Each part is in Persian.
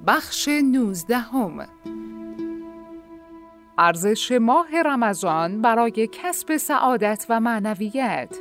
بخش 19. ارزش ماه رمضان برای کسب سعادت و معنویت.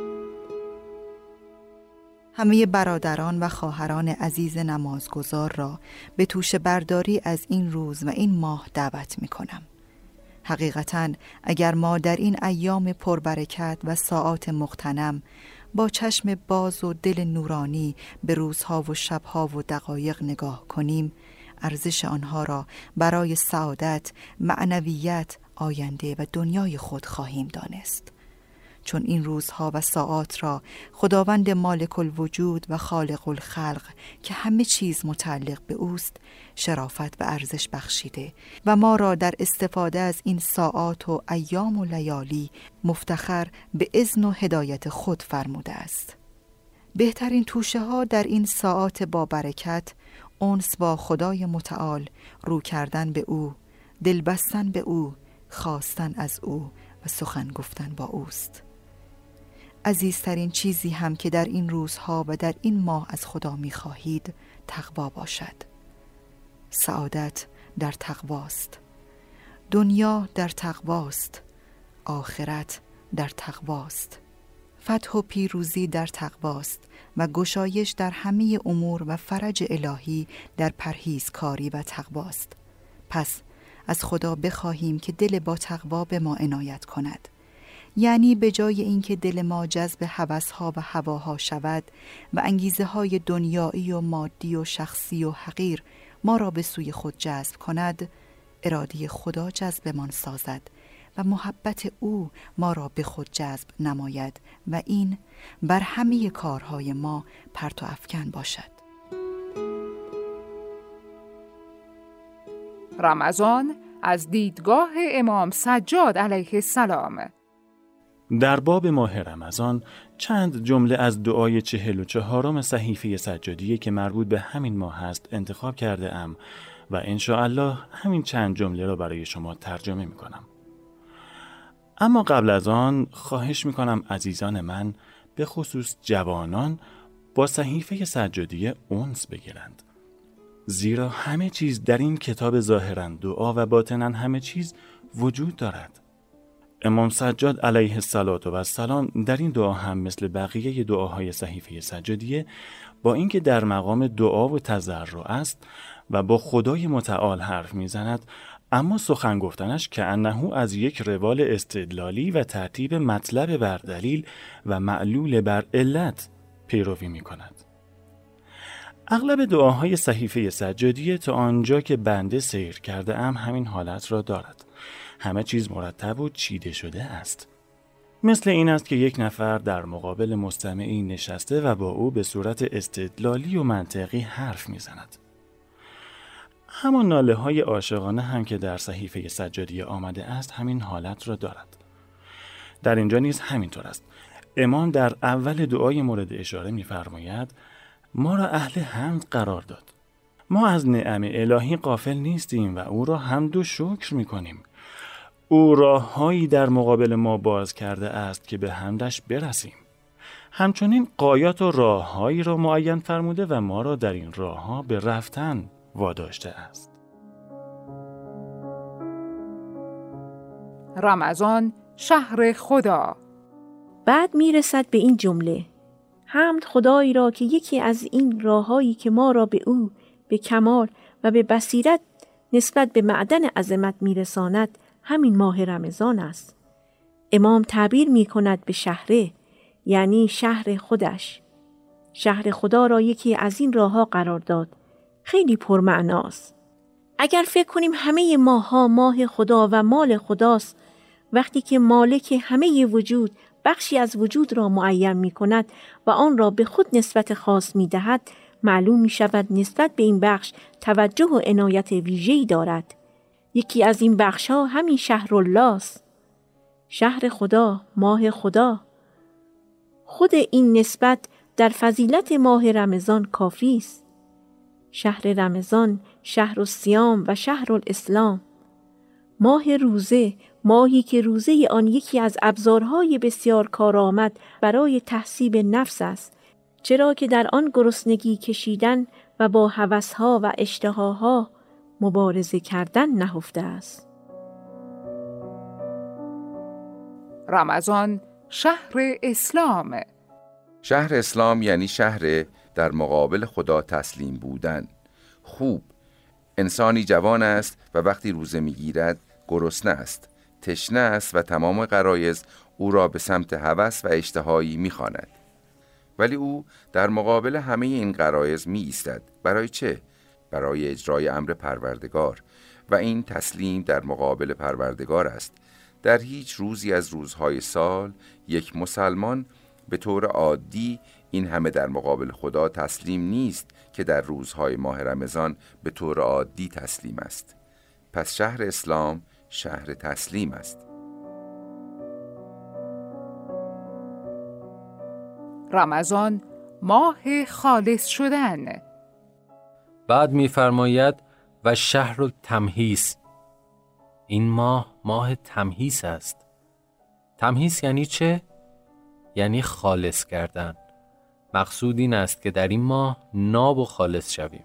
همه برادران و خواهران عزیز نمازگزار را به توشه برداری از این روز و این ماه دعوت می کنم. حقیقتاً اگر ما در این ایام پربرکت و ساعات مغتنم با چشم باز و دل نورانی به روزها و شبها و دقایق نگاه کنیم، ارزش آنها را برای سعادت، معنویت، آینده و دنیای خود خواهیم دانست. چون این روزها و ساعات را خداوند مالک الوجود و خالق الخلق که همه چیز متعلق به اوست شرافت و ارزش بخشیده و ما را در استفاده از این ساعات و ایام و لیالی مفتخر به اذن و هدایت خود فرموده است. بهترین توشه ها در این ساعات با برکت انس با خدای متعال، رو کردن به او، دل بستن به او، خواستن از او و سخن گفتن با اوست. عزیزترین چیزی هم که در این روزها و در این ماه از خدا می خواهید تقوا باشد. سعادت در تقواست، دنیا در تقواست، آخرت در تقواست، فتح و پیروزی در تقواست و گشایش در همه امور و فرج الهی در پرهیزکاری و تقواست. پس از خدا بخواهیم که دل با تقوا به ما عنایت کند، یعنی به جای اینکه دل ما جذب هوس‌ها و هواها شود و انگیزه‌های دنیایی و مادی و شخصی و حقیر ما را به سوی خود جذب کند، اراده خدا جذبمان سازد و محبت او ما را به خود جذب نماید و این بر همه کارهای ما پرت و افکن باشد. رمضان از دیدگاه امام سجاد علیه السلام. در باب ماه رمضان چند جمله از دعای 44 صحیفه سجادیه که مربوط به همین ماه است انتخاب کرده ام و انشاءالله همین چند جمله را برای شما ترجمه می کنم. اما قبل از آن خواهش می کنم عزیزان من به خصوص جوانان با صحیفه سجادیه انس بگیرند، زیرا همه چیز در این کتاب ظاهراً دعا و باطناً همه چیز وجود دارد. امام سجاد علیه السلام در این دعا هم مثل بقیه دعاهای صحیفه سجادیه با اینکه در مقام دعا و تضرع است و با خدای متعال حرف میزند، اما سخن گفتنش که انه از یک روال استدلالی و ترتیب مطلب بر دلیل و معلول بر علت پیروی می کند. اغلب دعاهای صحیفه سجادیه تا آنجا که بنده سیر کرده ام همین حالت را دارد. همه چیز مرتب و چیده شده است. مثل این است که یک نفر در مقابل مستمعی نشسته و با او به صورت استدلالی و منطقی حرف می زند. همان ناله های عاشقانه هم که در صحیفه سجادیه آمده است همین حالت را دارد. در اینجا نیز همینطور است. امام در اول دعای مورد اشاره می فرماید ما را اهل حمد قرار داد. ما از نعم الهی غافل نیستیم و او را حمد و شکر می کنیم. او راههایی در مقابل ما باز کرده است که به حمدش برسیم. همچنین غایات و راههایی را معین فرموده و ما را در این راهها به رفتن واداشته است. رمضان شهر خدا. بعد میرسد به این جمله: حمد خدایی را که یکی از این راههایی که ما را به او به کمال و به بصیرت نسبت به معدن عظمت میرساند همین ماه رمضان است. امام تعبیر می کند به شهره، یعنی شهر خودش. شهر خدا را یکی از این راهها قرار داد. خیلی پرمعناست. اگر فکر کنیم همه ماه‌ها ماه خدا و مال خداست، وقتی که مالک همه وجود بخشی از وجود را معین می کند و آن را به خود نسبت خاص می دهد، معلوم می شود نسبت به این بخش توجه و عنایت ویژه‌ای دارد. یکی از این بخش‌ها همین شهر الله است. شهر خدا، ماه خدا. خود این نسبت در فضیلت ماه رمضان کافی است. شهر رمضان، شهر الصیام و شهر الاسلام. ماه روزه، ماهی که روزه آن یکی از ابزارهای بسیار کارآمد برای تحصیب نفس است چرا که در آن گرسنگی کشیدن و با هوسها و اشتهاها مبارزه کردن نهفته است. رمضان شهر اسلام. شهر اسلام یعنی شهر در مقابل خدا تسلیم بودن. خوب، انسانی جوان است و وقتی روزه میگیرد گرسنه است، تشنه است و تمام غرایز او را به سمت هوس و اشتهایی میخواند. ولی او در مقابل همه این غرایز می ایستد. برای چه؟ برای اجرای امر پروردگار، و این تسلیم در مقابل پروردگار است. در هیچ روزی از روزهای سال یک مسلمان به طور عادی این همه در مقابل خدا تسلیم نیست که در روزهای ماه رمضان به طور عادی تسلیم است. پس شهر اسلام شهر تسلیم است. رمضان ماه خالص شدن. بعد می‌فرماید و شهر التمحیص. این ماه تمحیص است. تمحیص یعنی چه؟ یعنی خالص کردن. مقصود این است که در این ماه ناب و خالص شویم.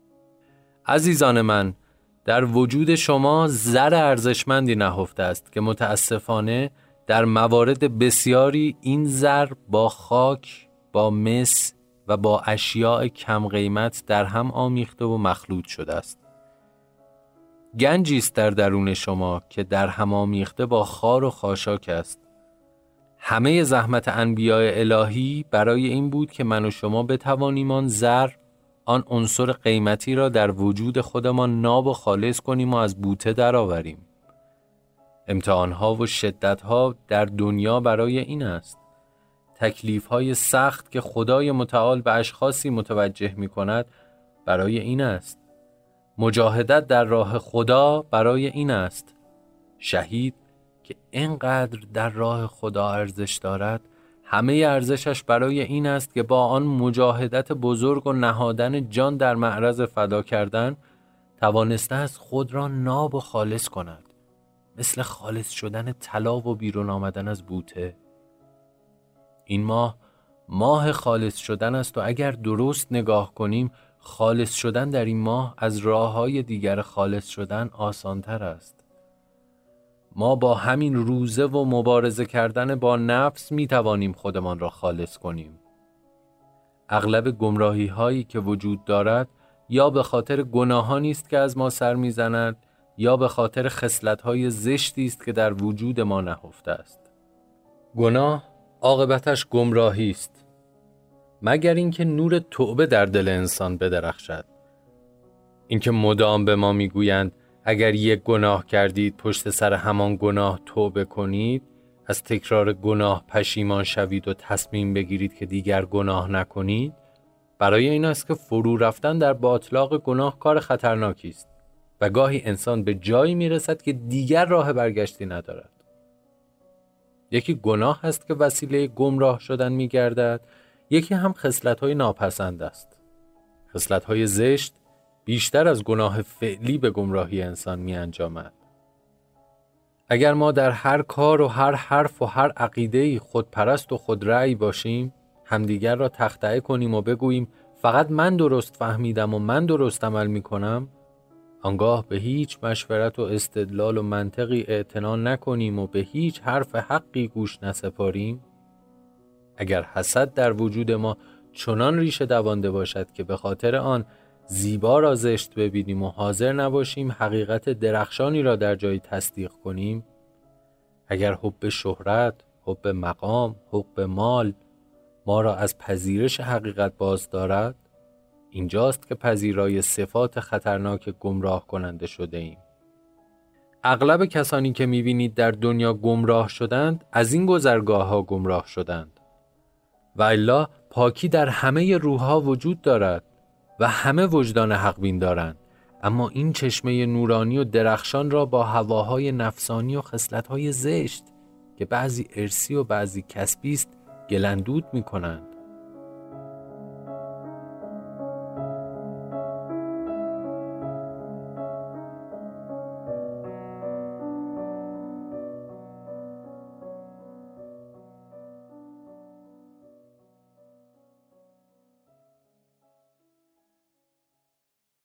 عزیزان من، در وجود شما زر ارزشمندی نهفته است که متاسفانه در موارد بسیاری این زر با خاک، با مس و با اشیاء کم قیمت در هم آمیخته و مخلوط شده است. گنجی است در درون شما که در هم آمیخته با خار و خاشاک است. همه زحمت انبیاء الهی برای این بود که من و شما بتوانیم آن زر، آن عنصر قیمتی را در وجود خودمان ناب و خالص کنیم و از بوته درآوریم. امتحان‌ها و شدت‌ها در دنیا برای این است. تکلیف‌های سخت که خدای متعال به اشخاصی متوجه می‌کند برای این است. مجاهدت در راه خدا برای این است. شهید که اینقدر در راه خدا ارزش دارد، همه ارزشش برای این است که با آن مجاهدت بزرگ و نهادن جان در معرض فدا کردن توانسته است خود را ناب و خالص کند، مثل خالص شدن طلا و بیرون آمدن از بوته. این ماه خالص شدن است و اگر درست نگاه کنیم خالص شدن در این ماه از راه‌های دیگر خالص شدن آسان‌تر است. ما با همین روزه و مبارزه کردن با نفس می توانیم خودمان را خالص کنیم. اغلب گمراهی هایی که وجود دارد یا به خاطر گناهانی است که از ما سر می زند یا به خاطر خصلت های زشتی است که در وجود ما نهفته است. گناه عاقبتش گمراهی است، مگر اینکه نور توبه در دل انسان بدرخشد. اینکه مدام به ما میگویند اگر یک گناه کردید پشت سر همان گناه توبه کنید، از تکرار گناه پشیمان شوید و تصمیم بگیرید که دیگر گناه نکنید، برای این است که فرو رفتن در باطلاق گناه کار خطرناکی است و گاهی انسان به جایی میرسد که دیگر راه برگشتی ندارد. یکی گناه است که وسیله گمراه شدن میگردد، یکی هم خصلت‌های ناپسند است. خصلت‌های زشت بیشتر از گناه فعلی به گمراهی انسان می انجامد. اگر ما در هر کار و هر حرف و هر عقیده‌ای خودپرست و خودرأی باشیم، همدیگر را تخطئه کنیم و بگوییم فقط من درست فهمیدم و من درست عمل می کنم، آنگاه به هیچ مشورت و استدلال و منطقی اعتنا نکنیم و به هیچ حرف حقی گوش نسپاریم، اگر حسد در وجود ما چنان ریشه دوانده باشد که به خاطر آن زیبا را زشت ببینیم و حاضر نباشیم حقیقت درخشانی را در جای تصدیق کنیم، اگر حب شهرت، حب مقام، حب مال ما را از پذیرش حقیقت باز دارد، اینجاست که پذیرای صفات خطرناک گمراه کننده شده ایم. اغلب کسانی که می‌بینید در دنیا گمراه شدند، از این گذرگاه‌ها گمراه شدند. و الا پاکی در همه روح‌ها وجود دارد و همه وجدان حق بین دارند، اما این چشمه نورانی و درخشان را با هواهای نفسانی و خصلت‌های زشت که بعضی ارثی و بعضی کسبی است گلندود می‌کنند.